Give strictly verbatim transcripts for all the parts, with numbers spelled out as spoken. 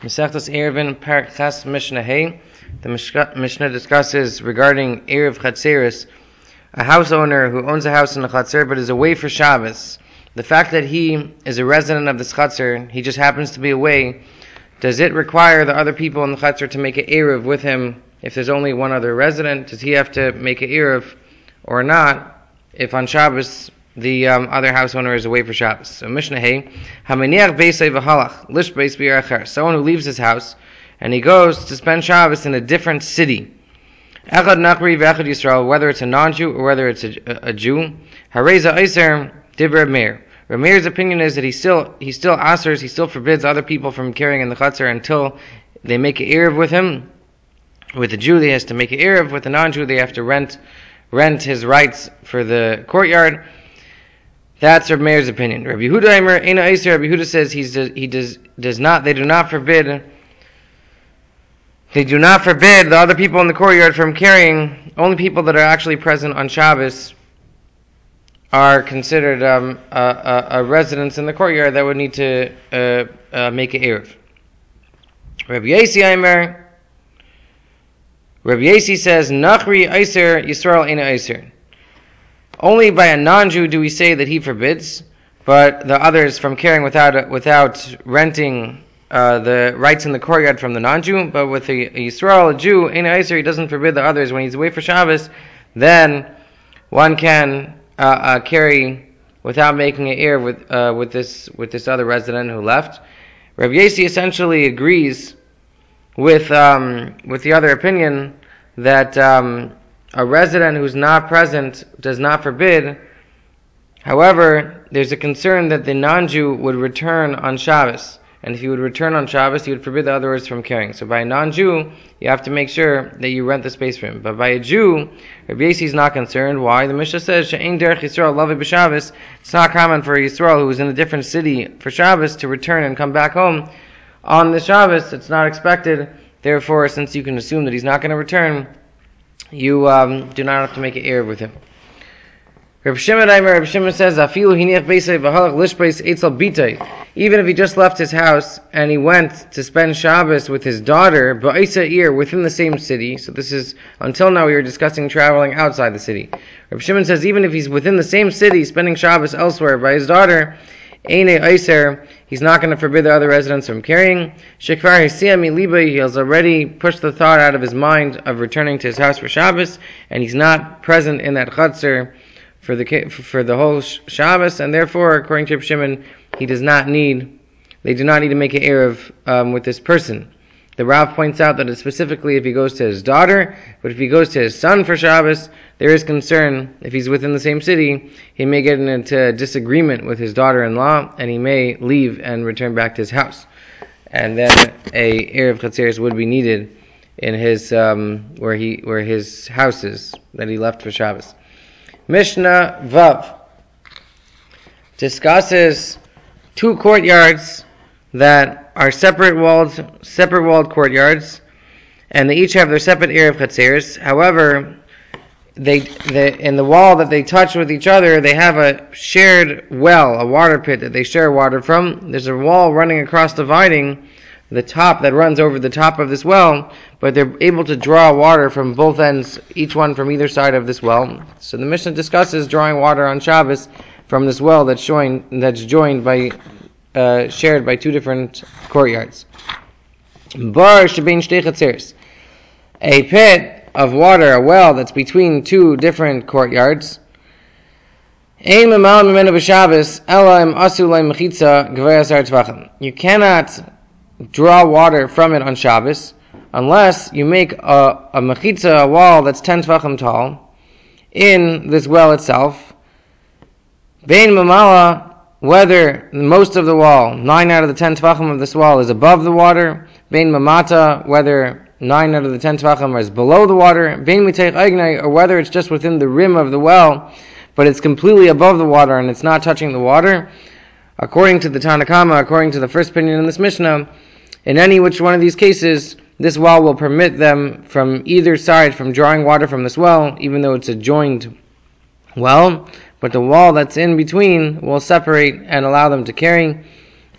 Mesechtas Eruvin Parak Ches Mishnah Hey. The Mishnah discusses regarding Erev Chatzeris, a house owner who owns a house in a Chatzer but is away for Shabbos. The fact that he is a resident of this Chatzer, he just happens to be away, does it require the other people in the Chatzer to make an Erev with him if there's only one other resident? Does he have to make an Erev or not if on Shabbos the um, other house owner is away for Shabbos? So Mishnah Hey, Hamaniach Beisay V'Halach Lish Beis B'Yer Acher. Someone who leaves his house and he goes to spend Shabbos in a different city. Echad Nachri V'Echad Yisrael, whether it's a non-Jew or whether it's a, a, a Jew. Hareza Eiser Dibra Meir. Rameir's opinion is that he still he still asers, he still forbids other people from carrying in the Chatzer until they make an Erev with him. With the Jew, they has to make an Erev. With the non-Jew, they have to rent rent his rights for the courtyard. That's Rabbi Meir's opinion. Rabbi Yehuda Eimer Eina Eiser. Rabbi Yehuda says he's he does does not. They do not forbid. They do not forbid the other people in the courtyard from carrying. Only people that are actually present on Shabbos are considered um, a, a, a residents in the courtyard that would need to uh, uh, make an erev. Rabbi Yasi Eimer. Rabbi Yasi says Nachri Eiser Yisrael Eina Eiser. Only by a non-Jew do we say that he forbids, but the others from carrying without without renting uh, the rights in the courtyard from the non-Jew. But with a, a Yisrael, a Jew, in Eiser, he doesn't forbid the others. When he's away for Shabbos, then one can uh, uh, carry without making an erev with uh, with this with this other resident who left. Rabbi Yasi essentially agrees with um, with the other opinion that Um, a resident who's not present does not forbid. However, there's a concern that the non-Jew would return on Shabbos. And if he would return on Shabbos, he would forbid the others from carrying. So by a non-Jew, you have to make sure that you rent the space for him. But by a Jew, Rabbi Yasi is not concerned. Why? The Mishnah says, She'ein derech Yisrael lavi b'Shabbos. It's not common for a Yisrael who is in a different city for Shabbos to return and come back home on the Shabbos. It's not expected. Therefore, since you can assume that he's not going to return, you um, do not have to make an erev with him. Reb Shimon Aimer, Reb Shimon says, "Afilu hiniach beisay v'halach lishbeis eitzel bitay." Even if he just left his house and he went to spend Shabbos with his daughter, ba'isa ir, within the same city. So this is, until now we were discussing traveling outside the city. Reb Shimon says, even if he's within the same city, spending Shabbos elsewhere by his daughter, Eine Eiser, he's not going to forbid the other residents from carrying. Shekvar Hisiyami Liba, he has already pushed the thought out of his mind of returning to his house for Shabbos, and he's not present in that Chatzer for the for the whole Shabbos, and therefore, according to Reb Shimon, he does not need, they do not need to make an erev um, with this person. The Rav points out that it's specifically if he goes to his daughter, but if he goes to his son for Shabbos, there is concern, if he's within the same city, he may get into disagreement with his daughter-in-law, and he may leave and return back to his house. And then a Erev Chatzeris would be needed in his, um, where he, where his house is, that he left for Shabbos. Mishnah Vav discusses two courtyards that are separate walled, separate walled courtyards, and they each have their separate Erev Chatzeris. However, they, they, in the wall that they touch with each other, they have a shared well, a water pit that they share water from. There's a wall running across, dividing the top that runs over the top of this well, but they're able to draw water from both ends, each one from either side of this well. So the Mishnah discusses drawing water on Shabbos from this well that's joined, that's joined by Uh, shared by two different courtyards. Bar shebein shtei chatzeros, a pit of water, a well that's between two different courtyards. Ein memal mimenu b'Shabbos ela im asu lei mechitza gvei asar tvachim. You cannot draw water from it on Shabbos unless you make a, a mechitza, a wall that's ten tvachim tall, in this well itself. Bein memala, whether most of the wall, nine out of the ten tvachim of this wall, is above the water, bein mamata, whether nine out of the ten tvachim is below the water, bein miteich eignai, or whether it's just within the rim of the well, but it's completely above the water and it's not touching the water. According to the Tanna Kama, according to the first opinion in this Mishnah, in any which one of these cases, this well will permit them from either side from drawing water from this well, even though it's a joined well, but the wall that's in between will separate and allow them to carry.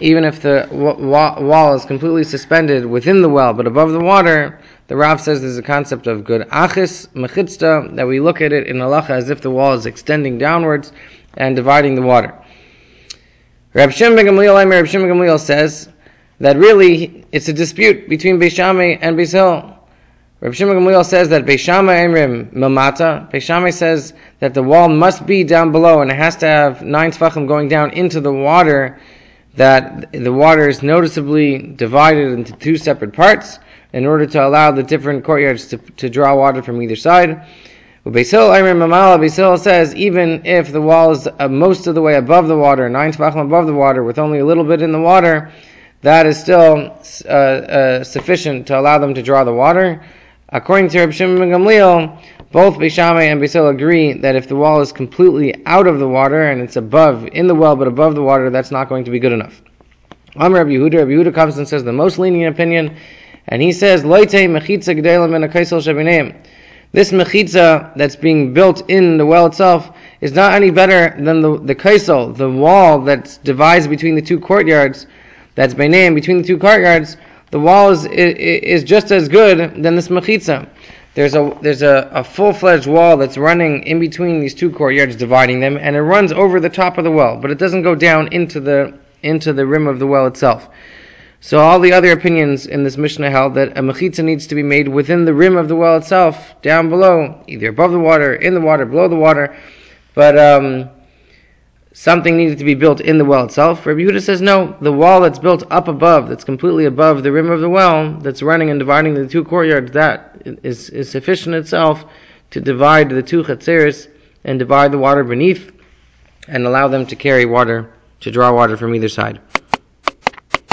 even if the wa- wall is completely suspended within the well, but above the water, the Rav says there's a concept of good achis, mechitzta, that we look at it in halacha as if the wall is extending downwards and dividing the water. Reb Shimon ben Gamliel, Reb Shimon ben Gamliel says that really it's a dispute between Beis Shammai and Beis Hillel. Reb Shimon ben Gamliel says that Beis Shammai emrim milmata. Beis Shammai says that the wall must be down below and it has to have nine tefachim going down into the water, that the water is noticeably divided into two separate parts in order to allow the different courtyards to, to draw water from either side. Beis Hillel emrim mamala. Beis Hillel says even if the wall is uh, most of the way above the water, nine tefachim above the water, with only a little bit in the water, that is still uh, uh, sufficient to allow them to draw the water. According to Reb Shimon ben Gamliel, both Beis Shammai and Beis Hillel agree that if the wall is completely out of the water and it's above, in the well but above the water, that's not going to be good enough. Amar Rabbi Yehuda, Rabbi Yehuda comes and says the most lenient opinion, and he says, Loitei mechitza g'deilam ben hakaisel shebineim. This mechitza that's being built in the well itself is not any better than the, the kaisel, the wall that divides between the two courtyards, that's beineim, between the two courtyards. The wall is, is is just as good than this mechitza. There's a there's a, a full-fledged wall that's running in between these two courtyards, dividing them, and it runs over the top of the well, but it doesn't go down into the into the rim of the well itself. So all the other opinions in this Mishnah held that a mechitza needs to be made within the rim of the well itself, down below, either above the water, in the water, below the water, but um, something needed to be built in the well itself. Rabbi Yehuda says no, the wall that's built up above, that's completely above the rim of the well, that's running and dividing the two courtyards, that is, is sufficient itself to divide the two chatzeres and divide the water beneath and allow them to carry water, to draw water from either side.